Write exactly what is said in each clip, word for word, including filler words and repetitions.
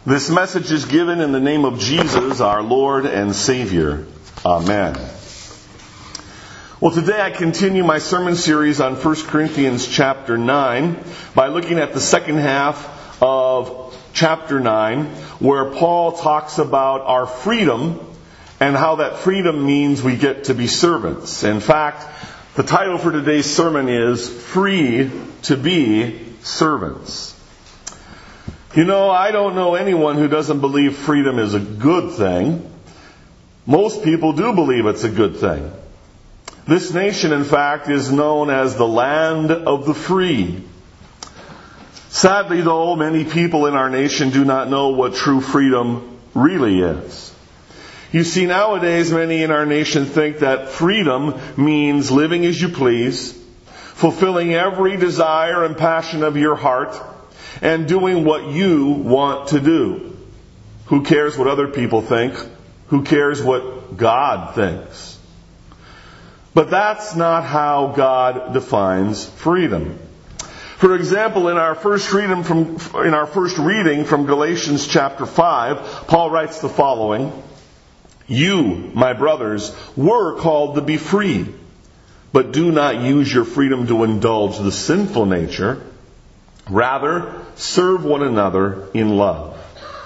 This message is given in the name of Jesus, our Lord and Savior. Amen. Well, today I continue my sermon series on First Corinthians chapter nine by looking at the second half of chapter nine, where Paul talks about our freedom and how that freedom means we get to be servants. In fact, the title for today's sermon is Free to be Servants. You know, I don't know anyone who doesn't believe freedom is a good thing. Most people do believe it's a good thing. This nation, in fact, is known as the land of the free. Sadly, though, many people in our nation do not know what true freedom really is. You see, nowadays, many in our nation think that freedom means living as you please, fulfilling every desire and passion of your heart, and doing what you want to do. Who cares what other people think? Who cares what God thinks? But that's not how God defines freedom. For example, in our first reading from in our first reading from Galatians chapter five, Paul writes the following: "You, my brothers, were called to be free, but do not use your freedom to indulge the sinful nature. Rather, serve one another in love."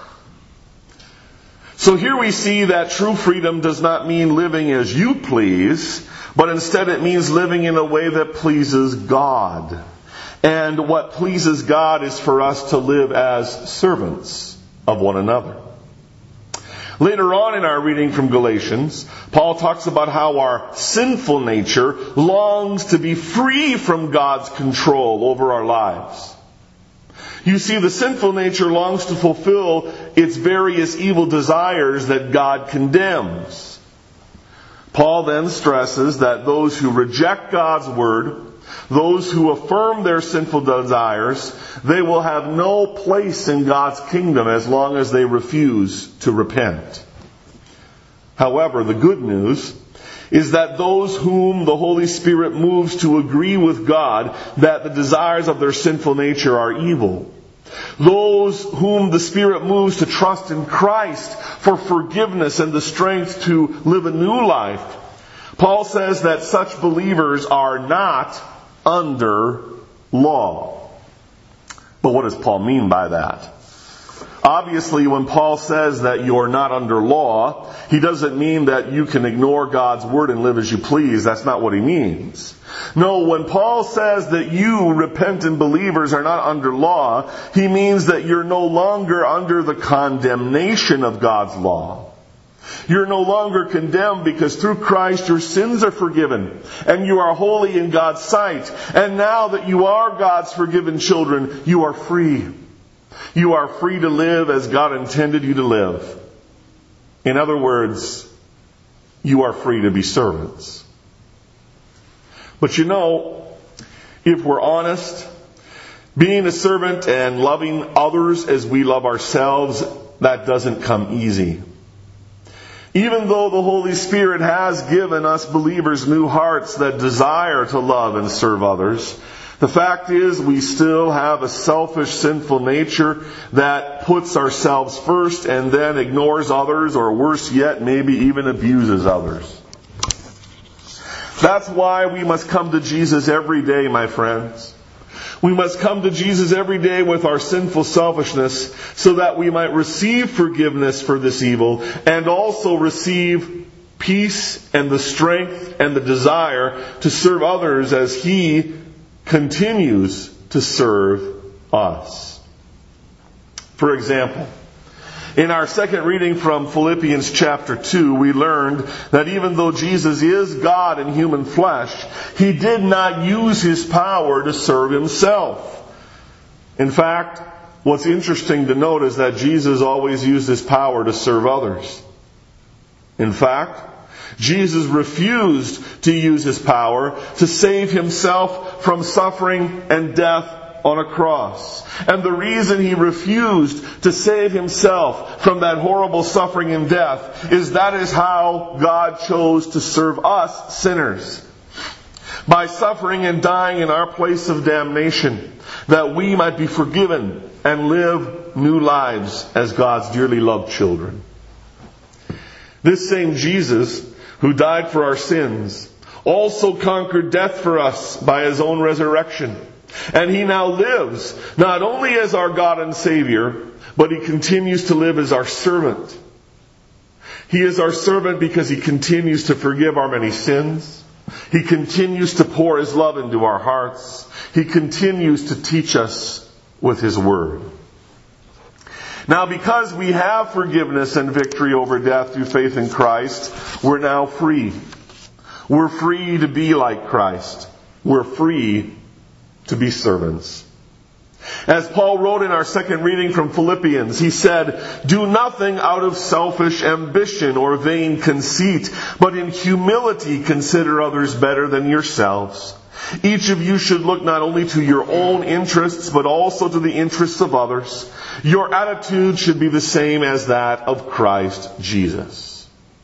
So here we see that true freedom does not mean living as you please, but instead it means living in a way that pleases God. And what pleases God is for us to live as servants of one another. Later on in our reading from Galatians, Paul talks about how our sinful nature longs to be free from God's control over our lives. You see, the sinful nature longs to fulfill its various evil desires that God condemns. Paul then stresses that those who reject God's word, those who affirm their sinful desires, they will have no place in God's kingdom as long as they refuse to repent. However, the good news is that those whom the Holy Spirit moves to agree with God that the desires of their sinful nature are evil, those whom the Spirit moves to trust in Christ for forgiveness and the strength to live a new life, Paul says that such believers are not under law. But what does Paul mean by that? Obviously, when Paul says that you're not under law, he doesn't mean that you can ignore God's word and live as you please. That's not what he means. No, when Paul says that you, repentant believers, are not under law, he means that you're no longer under the condemnation of God's law. You're no longer condemned because through Christ your sins are forgiven and you are holy in God's sight. And now that you are God's forgiven children, you are free. You are free to live as God intended you to live. In other words, you are free to be servants. But you know, if we're honest, being a servant and loving others as we love ourselves, that doesn't come easy. Even though the Holy Spirit has given us believers new hearts that desire to love and serve others, the fact is we still have a selfish, sinful nature that puts ourselves first and then ignores others, or worse yet, maybe even abuses others. That's why we must come to Jesus every day, my friends. We must come to Jesus every day with our sinful selfishness so that we might receive forgiveness for this evil and also receive peace and the strength and the desire to serve others as He continues to serve us. For example, in our second reading from Philippians chapter two, we learned that even though Jesus is God in human flesh, He did not use His power to serve Himself. In fact, what's interesting to note is that Jesus always used His power to serve others. In fact, Jesus refused to use His power to save Himself from suffering and death on a cross. And the reason He refused to save Himself from that horrible suffering and death is that is how God chose to serve us sinners. By suffering and dying in our place of damnation, that we might be forgiven and live new lives as God's dearly loved children. This same Jesus, who died for our sins, also conquered death for us by His own resurrection. And He now lives, not only as our God and Savior, but He continues to live as our servant. He is our servant because He continues to forgive our many sins. He continues to pour His love into our hearts. He continues to teach us with His Word. Now, because we have forgiveness and victory over death through faith in Christ, we're now free. We're free to be like Christ. We're free to be servants. As Paul wrote in our second reading from Philippians, he said, "Do nothing out of selfish ambition or vain conceit, but in humility consider others better than yourselves. Each of you should look not only to your own interests, but also to the interests of others. Your attitude should be the same as that of Christ Jesus."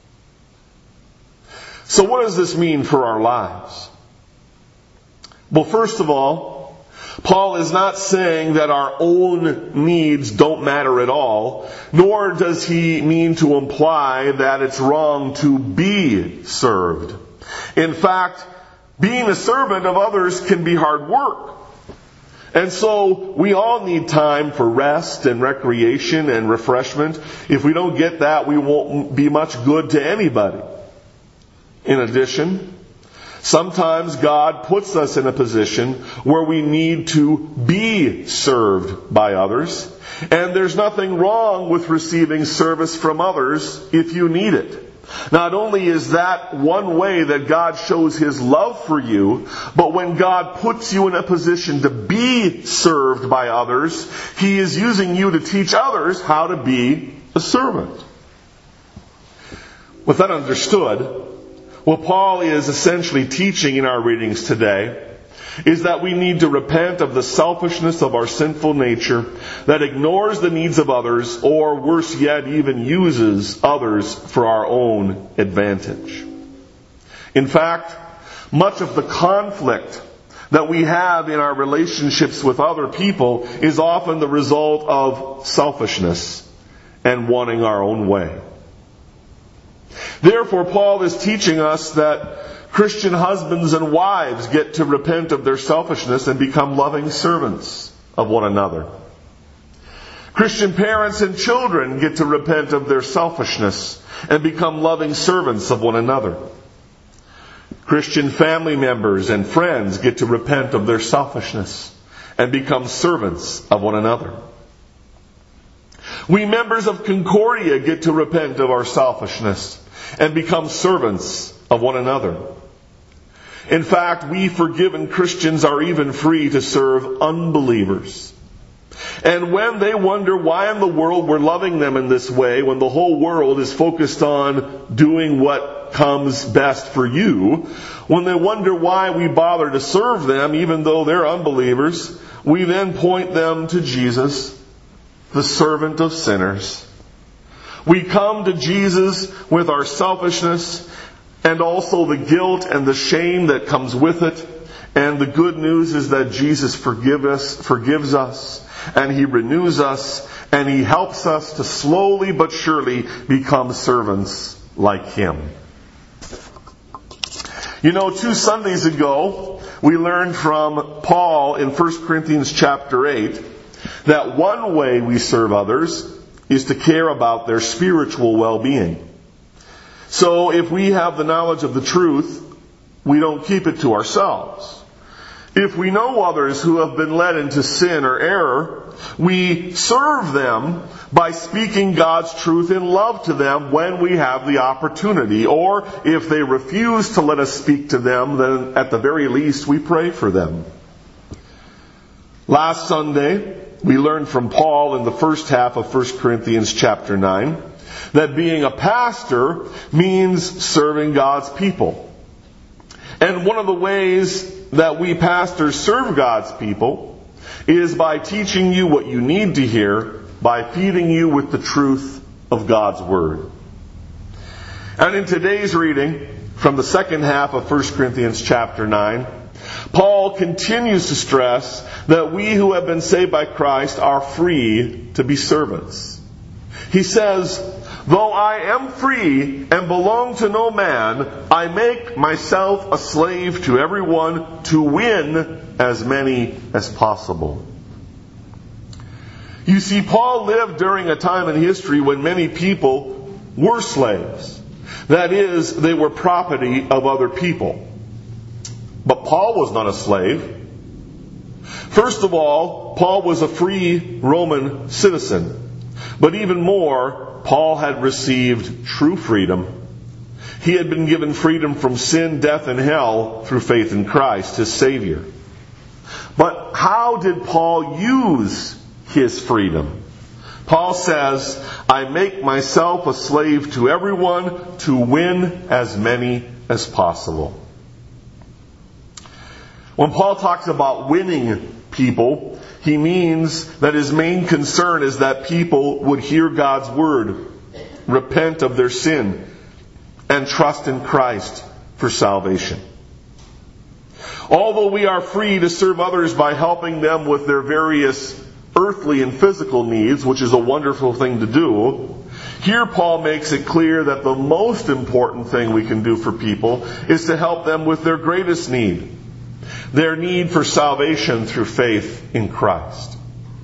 So what does this mean for our lives? Well, first of all, Paul is not saying that our own needs don't matter at all, nor does he mean to imply that it's wrong to be served. In fact, being a servant of others can be hard work. And so we all need time for rest and recreation and refreshment. If we don't get that, we won't be much good to anybody. In addition, sometimes God puts us in a position where we need to be served by others. And there's nothing wrong with receiving service from others if you need it. Not only is that one way that God shows His love for you, but when God puts you in a position to be served by others, He is using you to teach others how to be a servant. With that understood, what Paul is essentially teaching in our readings today is that we need to repent of the selfishness of our sinful nature that ignores the needs of others, or worse yet, even uses others for our own advantage. In fact, much of the conflict that we have in our relationships with other people is often the result of selfishness and wanting our own way. Therefore, Paul is teaching us that Christian husbands and wives get to repent of their selfishness and become loving servants of one another. Christian parents and children get to repent of their selfishness and become loving servants of one another. Christian family members and friends get to repent of their selfishness and become servants of one another. We members of Concordia get to repent of our selfishness and become servants of one another. In fact, we forgiven Christians are even free to serve unbelievers. And when they wonder why in the world we're loving them in this way, when the whole world is focused on doing what comes best for you, when they wonder why we bother to serve them even though they're unbelievers, we then point them to Jesus, the servant of sinners. We come to Jesus with our selfishness and also the guilt and the shame that comes with it. And the good news is that Jesus forgive us, forgives us, and He renews us, and He helps us to slowly but surely become servants like Him. You know, two Sundays ago, we learned from Paul in First Corinthians chapter eight that one way we serve others is to care about their spiritual well-being. So if we have the knowledge of the truth, we don't keep it to ourselves. If we know others who have been led into sin or error, we serve them by speaking God's truth in love to them when we have the opportunity. Or if they refuse to let us speak to them, then at the very least we pray for them. Last Sunday, we learned from Paul in the first half of First Corinthians chapter nine that being a pastor means serving God's people. And one of the ways that we pastors serve God's people is by teaching you what you need to hear, by feeding you with the truth of God's Word. And in today's reading, from the second half of First Corinthians chapter nine, Paul continues to stress that we who have been saved by Christ are free to be servants. He says, "Though I am free and belong to no man, I make myself a slave to everyone to win as many as possible." You see, Paul lived during a time in history when many people were slaves. That is, they were property of other people. But Paul was not a slave. First of all, Paul was a free Roman citizen. But even more, Paul had received true freedom. He had been given freedom from sin, death, and hell through faith in Christ, his Savior. But how did Paul use his freedom? Paul says, "I make myself a slave to everyone to win as many as possible." When Paul talks about winning people, he means that his main concern is that people would hear God's word, repent of their sin, and trust in Christ for salvation. Although we are free to serve others by helping them with their various earthly and physical needs, which is a wonderful thing to do, here Paul makes it clear that the most important thing we can do for people is to help them with their greatest need, their need for salvation through faith in Christ.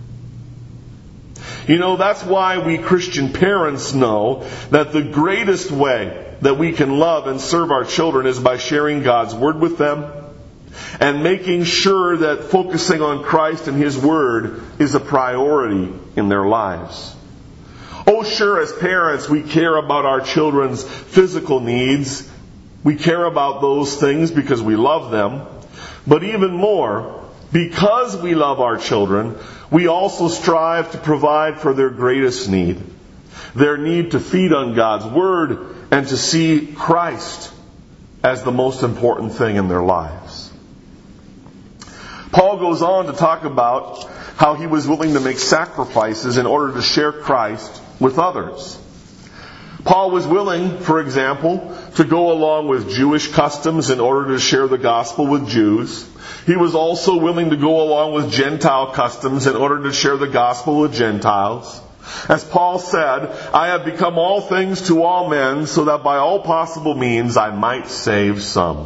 You know, that's why we Christian parents know that the greatest way that we can love and serve our children is by sharing God's Word with them and making sure that focusing on Christ and His Word is a priority in their lives. Oh, sure, as parents, we care about our children's physical needs. We care about those things because we love them. But even more, because we love our children, we also strive to provide for their greatest need, their need to feed on God's Word and to see Christ as the most important thing in their lives. Paul goes on to talk about how he was willing to make sacrifices in order to share Christ with others. Paul was willing, for example, to go along with Jewish customs in order to share the gospel with Jews. He was also willing to go along with Gentile customs in order to share the gospel with Gentiles. As Paul said, "I have become all things to all men, so that by all possible means I might save some."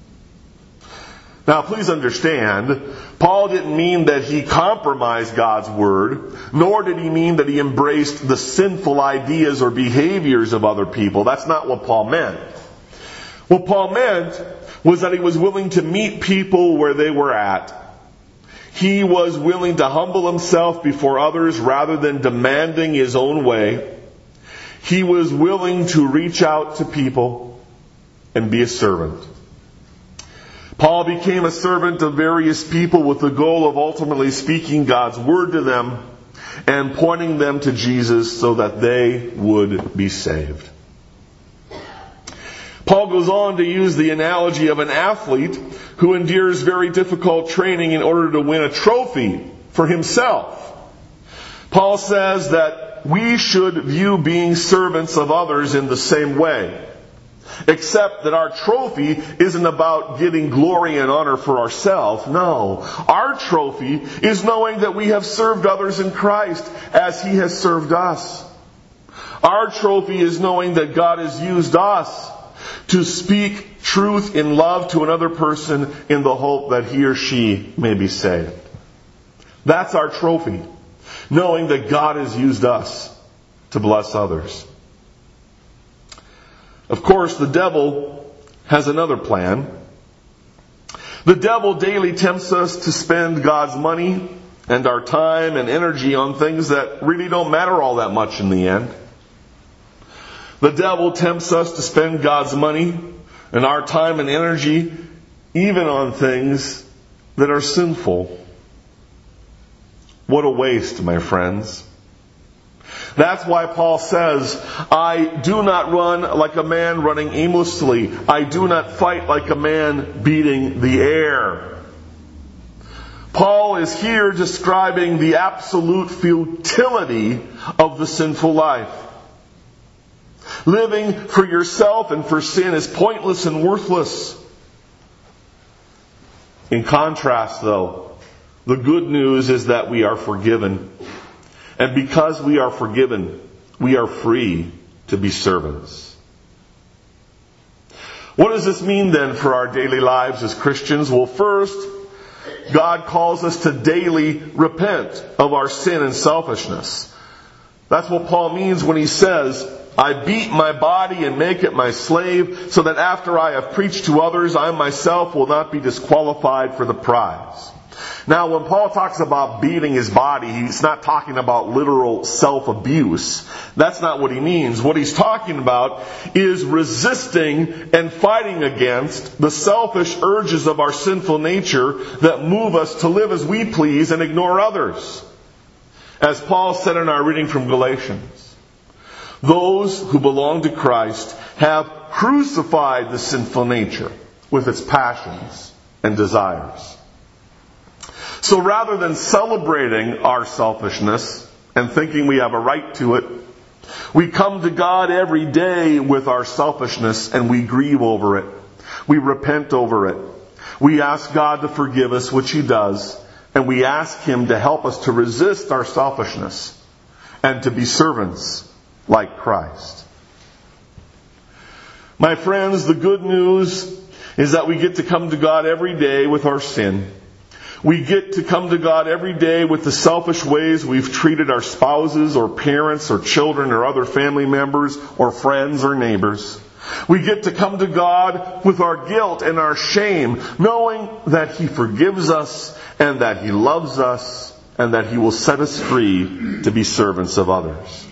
Now, please understand, Paul didn't mean that he compromised God's Word, nor did he mean that he embraced the sinful ideas or behaviors of other people. That's not what Paul meant. What Paul meant was that he was willing to meet people where they were at. He was willing to humble himself before others rather than demanding his own way. He was willing to reach out to people and be a servant. Paul became a servant of various people with the goal of ultimately speaking God's Word to them and pointing them to Jesus so that they would be saved. Paul goes on to use the analogy of an athlete who endures very difficult training in order to win a trophy for himself. Paul says that we should view being servants of others in the same way. Except that our trophy isn't about getting glory and honor for ourselves. No. Our trophy is knowing that we have served others in Christ as He has served us. Our trophy is knowing that God has used us to speak truth in love to another person in the hope that he or she may be saved. That's our trophy. Knowing that God has used us to bless others. Of course, the devil has another plan. The devil daily tempts us to spend God's money and our time and energy on things that really don't matter all that much in the end. The devil tempts us to spend God's money and our time and energy even on things that are sinful. What a waste, my friends. That's why Paul says, I do not run like a man running aimlessly. I do not fight like a man beating the air. Paul is here describing the absolute futility of the sinful life. Living for yourself and for sin is pointless and worthless. In contrast, though, the good news is that we are forgiven. And because we are forgiven, we are free to be servants. What does this mean then for our daily lives as Christians? Well, first, God calls us to daily repent of our sin and selfishness. That's what Paul means when he says, I beat my body and make it my slave, so that after I have preached to others, I myself will not be disqualified for the prize. Now, when Paul talks about beating his body, he's not talking about literal self-abuse. That's not what he means. What he's talking about is resisting and fighting against the selfish urges of our sinful nature that move us to live as we please and ignore others. As Paul said in our reading from Galatians, those who belong to Christ have crucified the sinful nature with its passions and desires. So rather than celebrating our selfishness and thinking we have a right to it, we come to God every day with our selfishness and we grieve over it. We repent over it. We ask God to forgive us, which He does, and we ask Him to help us to resist our selfishness and to be servants like Christ. My friends, the good news is that we get to come to God every day with our sin. We get to come to God every day with the selfish ways we've treated our spouses or parents or children or other family members or friends or neighbors. We get to come to God with our guilt and our shame, knowing that He forgives us and that He loves us and that He will set us free to be servants of others.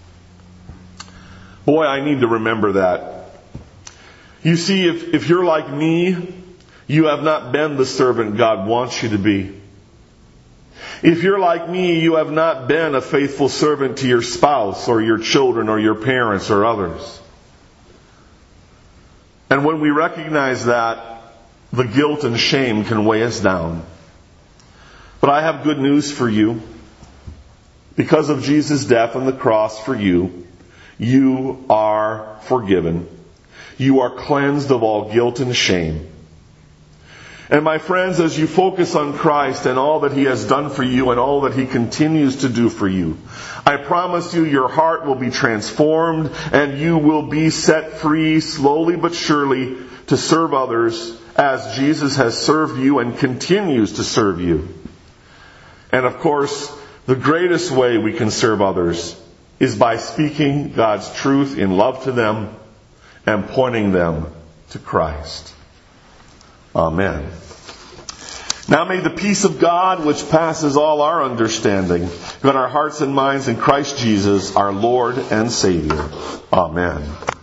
Boy, I need to remember that. You see, if, if you're like me, you have not been the servant God wants you to be. If you're like me, you have not been a faithful servant to your spouse or your children or your parents or others. And when we recognize that, the guilt and shame can weigh us down. But I have good news for you. Because of Jesus' death on the cross for you, you are forgiven. You are cleansed of all guilt and shame. And my friends, as you focus on Christ and all that He has done for you and all that He continues to do for you, I promise you your heart will be transformed and you will be set free slowly but surely to serve others as Jesus has served you and continues to serve you. And of course, the greatest way we can serve others is by speaking God's truth in love to them and pointing them to Christ. Amen. Now may the peace of God, which passes all our understanding, guard our hearts and minds in Christ Jesus, our Lord and Savior. Amen.